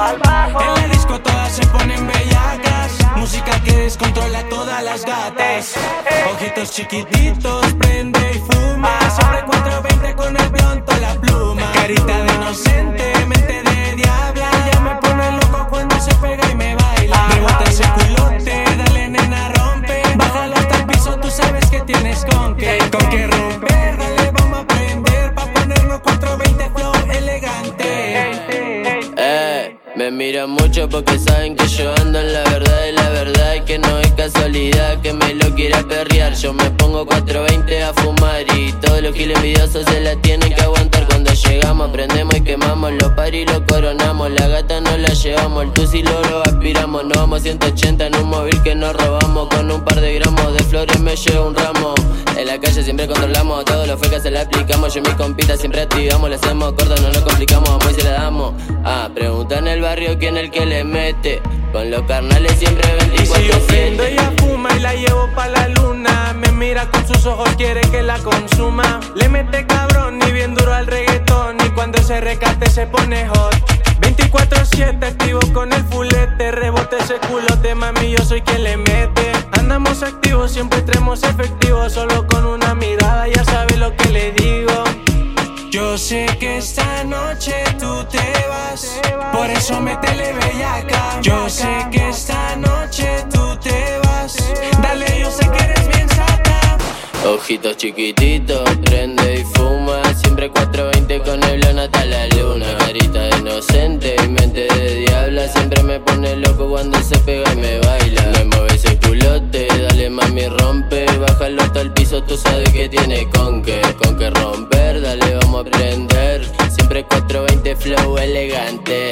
En la disco todas se ponen bellacas, música que descontrola a todas las gatas. Ojitos chiquititos, prende y fuma, siempre 420 con el blonto, la pluma. Carita de inocente, mente de diabla, ella me pone loco cuando se pega y me baila. Rebota ese culote, dale nena rompe, bájalo hasta el piso, tú sabes que tienes con qué romper. Dale vamos a prender, pa' ponernos 420 flow elegante. Me miran mucho porque saben que yo ando en la verdad, y la verdad es que no es casualidad que me lo quiera perrear. Yo me pongo 420 a fumar y todos los giles envidiosos se la tienen que aguantar. Cuando llegamos prendemos y quemamos, los paris los coronamos, la gata nos la llevamos, el tusi lo aspiramos. Nos vamos 180 en un móvil que nos robamos, con un par de gramos de flores me llevo un ramo. En la calle siempre controlamos, a todos los fecas se la aplicamos. Yo y mis compitas siempre activamos, le hacemos corto, no nos complicamos, vamos y se la damos. Pregunta en el barrio quién es el que le mete, con los carnales siempre 24/7. Y si yo prendo, ella fuma y la llevo pa' la luna, me mira con sus ojos, quiere que la consuma. Le mete cabrón y bien duro al reggaetón, y cuando se recate se pone hot. 24/7 activo con el fulete, rebote ese culote, mami, yo soy quien le mete. Andamos activos, siempre traemos efectivo, solo con una mirada ya sabes lo que le digo. Yo sé que esta noche tú te vas, por eso métele bellaca. Yo sé que esta noche tú te vas, dale, yo sé que eres bien sata. Ojitos chiquititos, prende y fuma, siempre 420 con el blon hasta la luna. Carita de inocente y mente de diabla, siempre me pone loco cuando se pega y me baila. Me mueve ese culote, dale mami rompe, bájalo hasta el piso, tú sabes que tiene con qué romper. Dale vamos a prender, siempre 420 flow elegante.